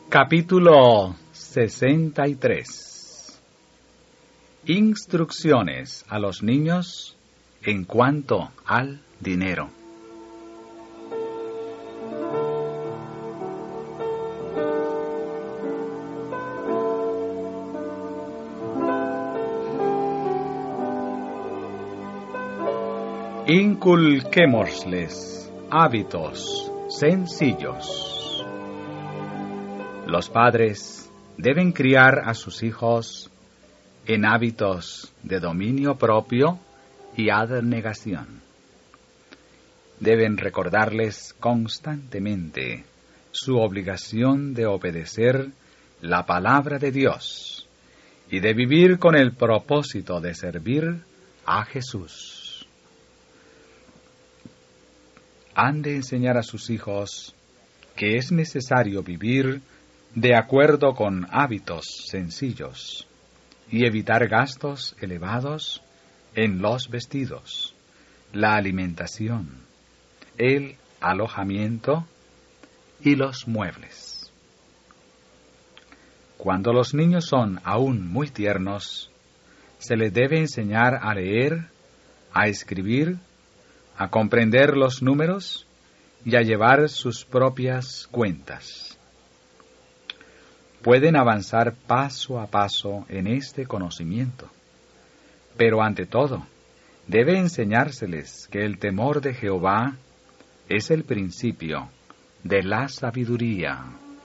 Capítulo 63. Instrucciones a los niños en cuanto al dinero. Inculquémosles hábitos sencillos. Los padres deben criar a sus hijos en hábitos de dominio propio y abnegación. Deben recordarles constantemente su obligación de obedecer la palabra de Dios y de vivir con el propósito de servir a Jesús. Han de enseñar a sus hijos que es necesario vivir de acuerdo con hábitos sencillos y evitar gastos elevados en los vestidos, la alimentación, el alojamiento y los muebles. Cuando los niños son aún muy tiernos, se les debe enseñar a leer, a escribir, a comprender los números y a llevar sus propias cuentas. Pueden avanzar paso a paso en este conocimiento, pero ante todo, debe enseñárseles que el temor de Jehová es el principio de la sabiduría.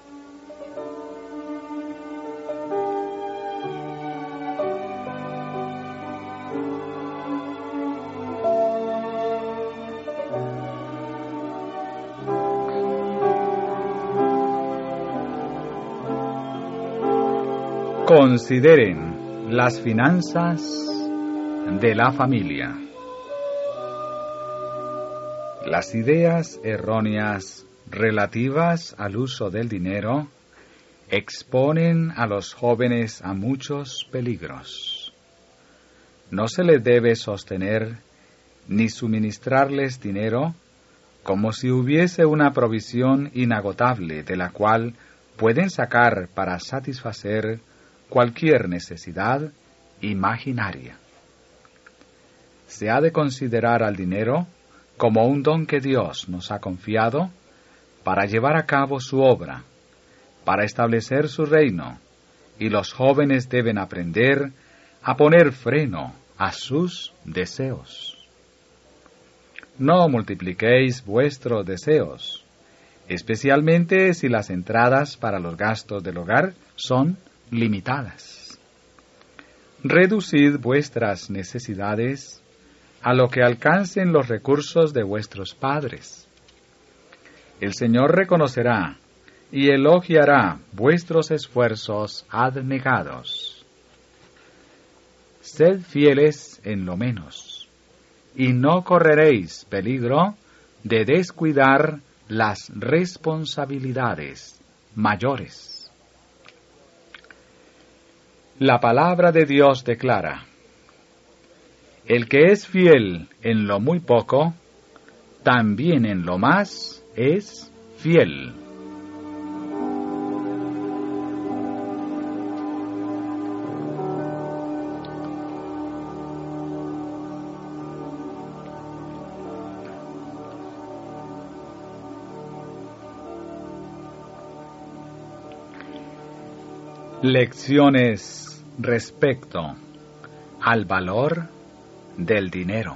Consideren las finanzas de la familia. Las ideas erróneas relativas al uso del dinero exponen a los jóvenes a muchos peligros. No se les debe sostener ni suministrarles dinero como si hubiese una provisión inagotable de la cual pueden sacar para satisfacer cualquier necesidad imaginaria. Se ha de considerar al dinero como un don que Dios nos ha confiado para llevar a cabo su obra, para establecer su reino, y los jóvenes deben aprender a poner freno a sus deseos. No multipliquéis vuestros deseos, especialmente si las entradas para los gastos del hogar son limitadas. Reducid vuestras necesidades a lo que alcancen los recursos de vuestros padres. El Señor reconocerá y elogiará vuestros esfuerzos abnegados. Sed fieles en lo menos, y no correréis peligro de descuidar las responsabilidades mayores. La palabra de Dios declara: el que es fiel en lo muy poco, también en lo más es fiel. Lecciones respecto al valor del dinero.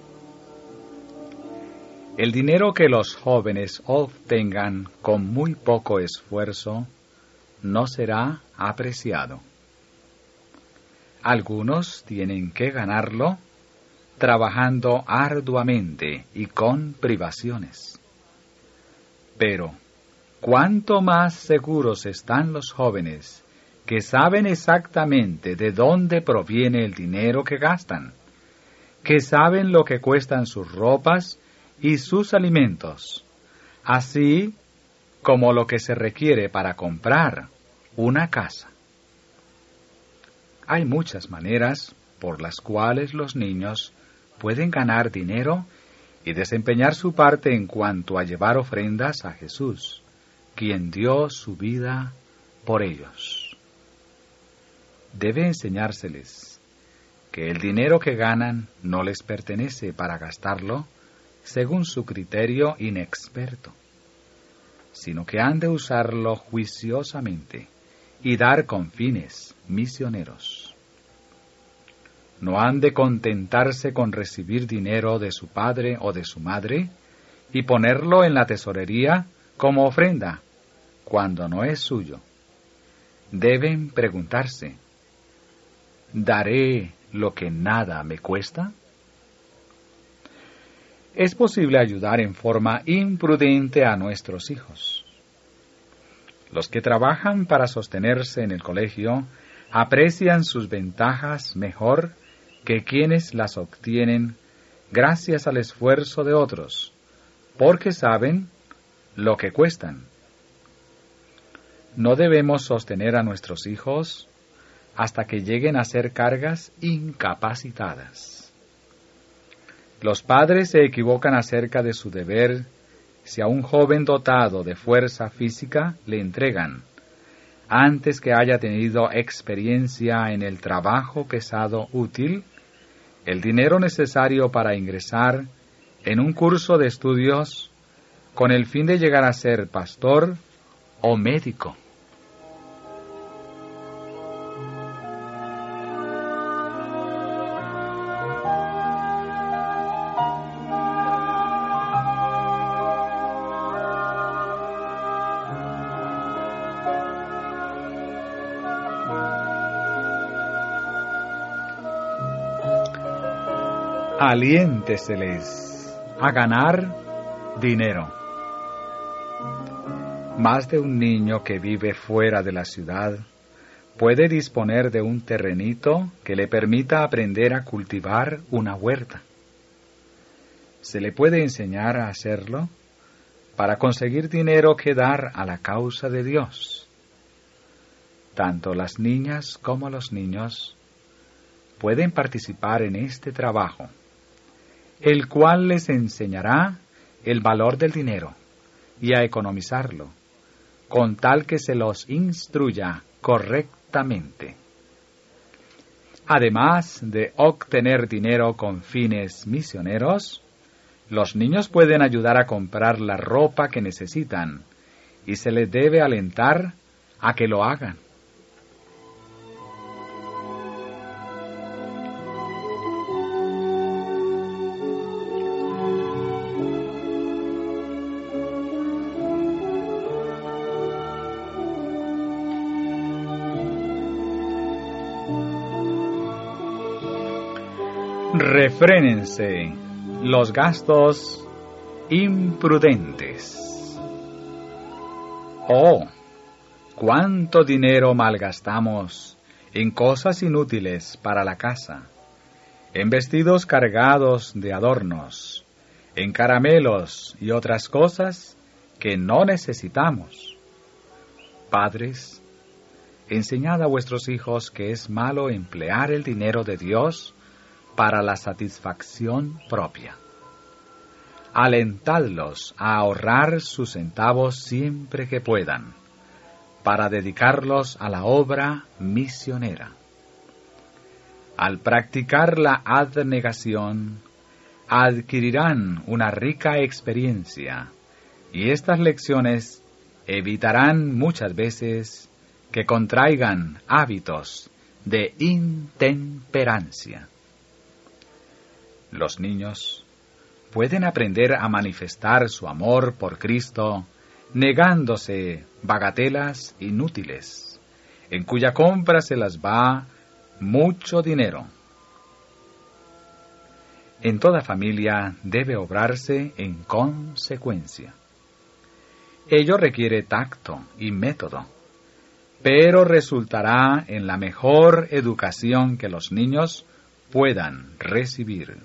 El dinero que los jóvenes obtengan con muy poco esfuerzo no será apreciado. Algunos tienen que ganarlo trabajando arduamente y con privaciones. Pero, ¿cuánto más seguros están los jóvenes que saben exactamente de dónde proviene el dinero que gastan, que saben lo que cuestan sus ropas y sus alimentos, así como lo que se requiere para comprar una casa? Hay muchas maneras por las cuales los niños pueden ganar dinero y desempeñar su parte en cuanto a llevar ofrendas a Jesús, quien dio su vida por ellos. Debe enseñárseles que el dinero que ganan no les pertenece para gastarlo según su criterio inexperto, sino que han de usarlo juiciosamente y dar con fines misioneros. No han de contentarse con recibir dinero de su padre o de su madre y ponerlo en la tesorería como ofrenda, cuando no es suyo. Deben preguntarse, ¿daré lo que nada me cuesta? Es posible ayudar en forma imprudente a nuestros hijos. Los que trabajan para sostenerse en el colegio aprecian sus ventajas mejor que quienes las obtienen gracias al esfuerzo de otros, porque saben lo que cuestan. No debemos sostener a nuestros hijos hasta que lleguen a ser cargas incapacitadas. Los padres se equivocan acerca de su deber si a un joven dotado de fuerza física le entregan, antes que haya tenido experiencia en el trabajo pesado útil, el dinero necesario para ingresar en un curso de estudios con el fin de llegar a ser pastor o médico. Aliénteseles a ganar dinero. Más de un niño que vive fuera de la ciudad puede disponer de un terrenito que le permita aprender a cultivar una huerta. Se le puede enseñar a hacerlo para conseguir dinero que dar a la causa de Dios. Tanto las niñas como los niños pueden participar en este trabajo, el cual les enseñará el valor del dinero y a economizarlo, con tal que se los instruya correctamente. Además de obtener dinero con fines misioneros, los niños pueden ayudar a comprar la ropa que necesitan y se les debe alentar a que lo hagan. Refrénense los gastos imprudentes. Oh, cuánto dinero malgastamos en cosas inútiles para la casa, en vestidos cargados de adornos, en caramelos y otras cosas que no necesitamos. Padres, enseñad a vuestros hijos que es malo emplear el dinero de Dios para la satisfacción propia. Alentadlos a ahorrar sus centavos siempre que puedan, para dedicarlos a la obra misionera. Al practicar la abnegación, adquirirán una rica experiencia, y estas lecciones evitarán muchas veces que contraigan hábitos de intemperancia. Los niños pueden aprender a manifestar su amor por Cristo negándose bagatelas inútiles, en cuya compra se las va mucho dinero. En toda familia debe obrarse en consecuencia. Ello requiere tacto y método, pero resultará en la mejor educación que los niños puedan recibir.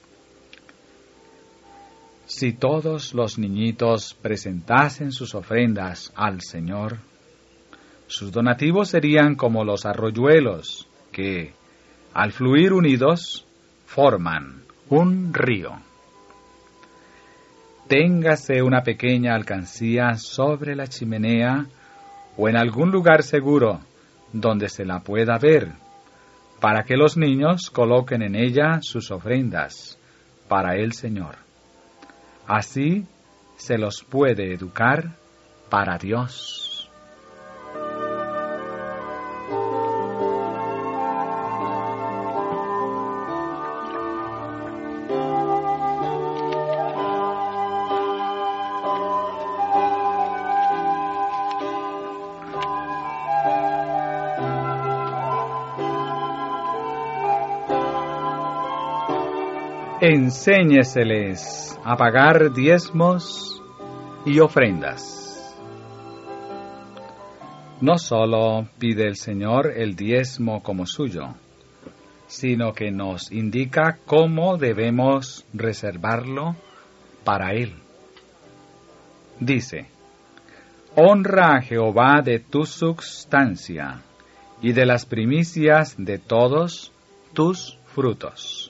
Si todos los niñitos presentasen sus ofrendas al Señor, sus donativos serían como los arroyuelos que, al fluir unidos, forman un río. Téngase una pequeña alcancía sobre la chimenea o en algún lugar seguro donde se la pueda ver, para que los niños coloquen en ella sus ofrendas para el Señor. Así se los puede educar para Dios. Enséñeseles a pagar diezmos y ofrendas. No solo pide el Señor el diezmo como suyo, sino que nos indica cómo debemos reservarlo para Él. Dice: honra a Jehová de tu substancia y de las primicias de todos tus frutos.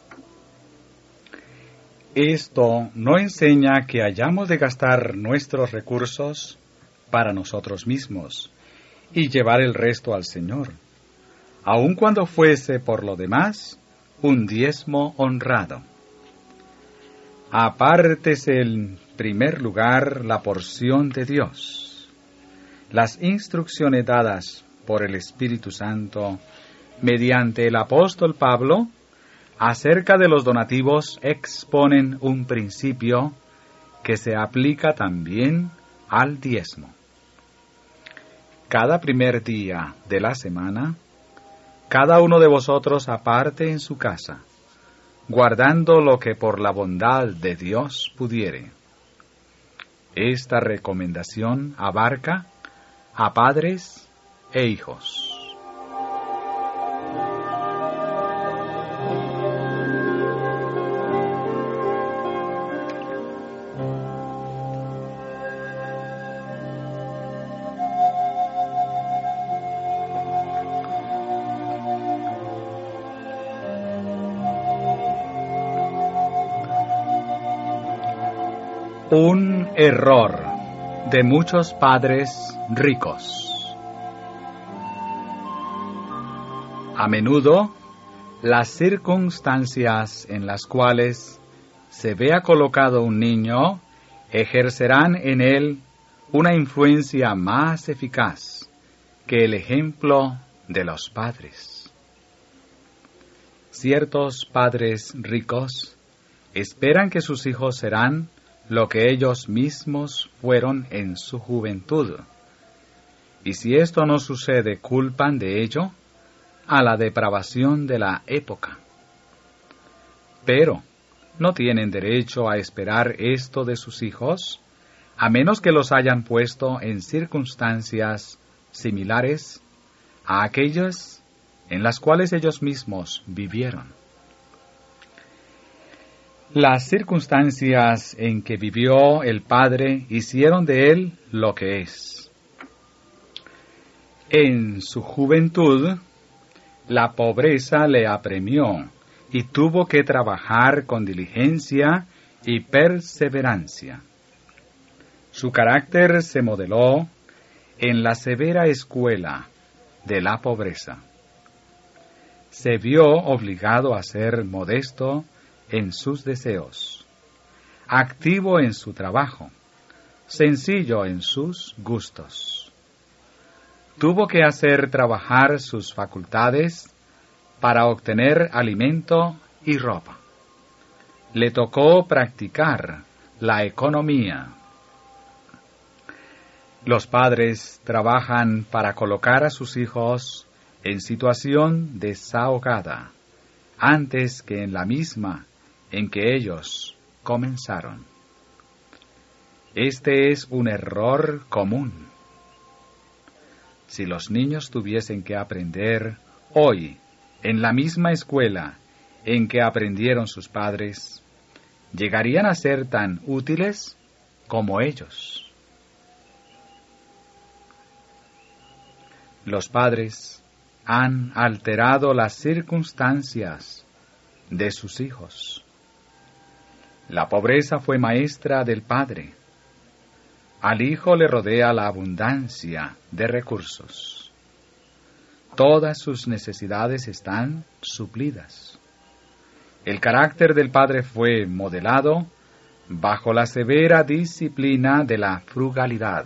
Esto no enseña que hayamos de gastar nuestros recursos para nosotros mismos y llevar el resto al Señor, aun cuando fuese por lo demás un diezmo honrado. Apártese en primer lugar la porción de Dios. Las instrucciones dadas por el Espíritu Santo mediante el apóstol Pablo acerca de los donativos exponen un principio que se aplica también al diezmo. Cada primer día de la semana, cada uno de vosotros aparte en su casa, guardando lo que por la bondad de Dios pudiere. Esta recomendación abarca a padres e hijos. Un error de muchos padres ricos. A menudo, las circunstancias en las cuales se vea colocado un niño ejercerán en él una influencia más eficaz que el ejemplo de los padres. Ciertos padres ricos esperan que sus hijos serán lo que ellos mismos fueron en su juventud, y si esto no sucede, culpan de ello a la depravación de la época. Pero no tienen derecho a esperar esto de sus hijos, a menos que los hayan puesto en circunstancias similares a aquellas en las cuales ellos mismos vivieron. Las circunstancias en que vivió el Padre hicieron de él lo que es. En su juventud, la pobreza le apremió y tuvo que trabajar con diligencia y perseverancia. Su carácter se modeló en la severa escuela de la pobreza. Se vio obligado a ser modesto en sus deseos, activo en su trabajo, sencillo en sus gustos. Tuvo que hacer trabajar sus facultades para obtener alimento y ropa. Le tocó practicar la economía. Los padres trabajan para colocar a sus hijos en situación desahogada, antes que en la misma en que ellos comenzaron. Este es un error común. Si los niños tuviesen que aprender hoy en la misma escuela en que aprendieron sus padres, llegarían a ser tan útiles como ellos. Los padres han alterado las circunstancias de sus hijos. La pobreza fue maestra del Padre. Al hijo le rodea la abundancia de recursos. Todas sus necesidades están suplidas. El carácter del padre fue modelado bajo la severa disciplina de la frugalidad.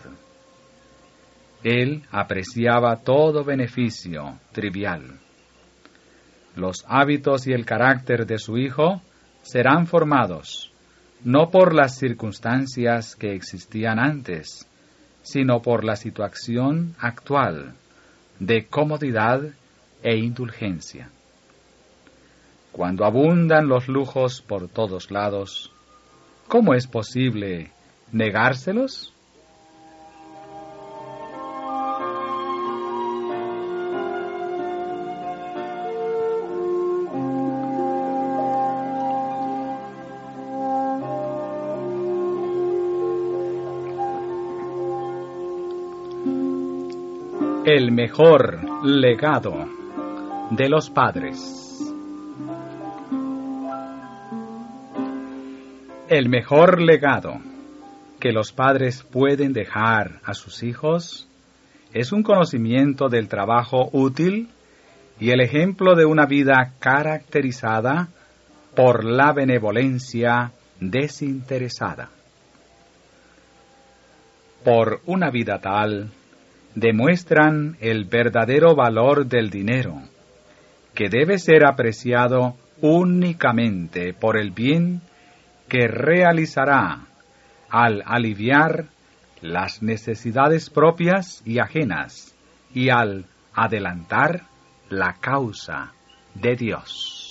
Él apreciaba todo beneficio trivial. Los hábitos y el carácter de su hijo serán formados no por las circunstancias que existían antes, sino por la situación actual de comodidad e indulgencia. Cuando abundan los lujos por todos lados, ¿cómo es posible negárselos? El mejor legado de los padres. El mejor legado que los padres pueden dejar a sus hijos es un conocimiento del trabajo útil y el ejemplo de una vida caracterizada por la benevolencia desinteresada. Por una vida tal, demuestran el verdadero valor del dinero, que debe ser apreciado únicamente por el bien que realizará al aliviar las necesidades propias y ajenas y al adelantar la causa de Dios.